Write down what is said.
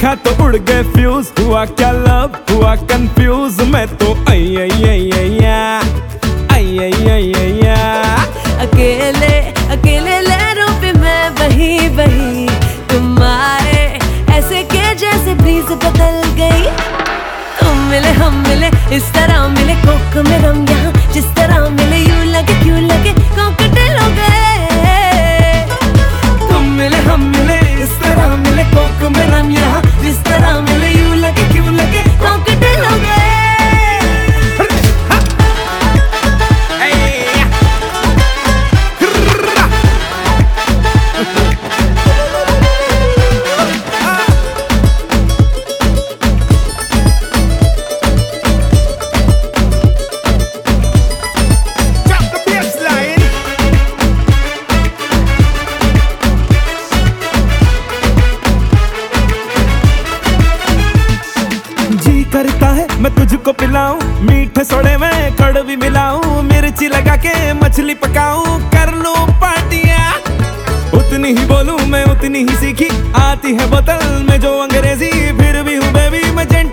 देखा तो उड़ गए फ्यूज, हुआ क्या लव हुआ कंफ्यूज, मैं तो आई आई आई आई आई आई आई आई आई। अकेले अकेले लहरों पे मैं बही बही, तुम आए ऐसे के जैसे ब्रीज बदल गई। तुम मिले हम मिले इस तरह मिले, कोक में हम यहाँ जिस तरह मिले, यूं लगे क्यों लगे कॉकटेल हो गए। तुम मिले हम मिले इस तरह मिले, कोक में हम यहाँ जिस तरह मिले, यूं लगे क्यों लगे कॉकटेल हो गए। करता है मैं तुझको पिलाऊं, मीठे सोडे में कड़वी मिलाऊं, मिर्ची लगा के मछली पकाऊं, कर लूं पार्टियां। उतनी ही बोलूं मैं उतनी ही सीखी, आती है बोतल में जो अंग्रेजी, फिर भी हूँ बेबी मैं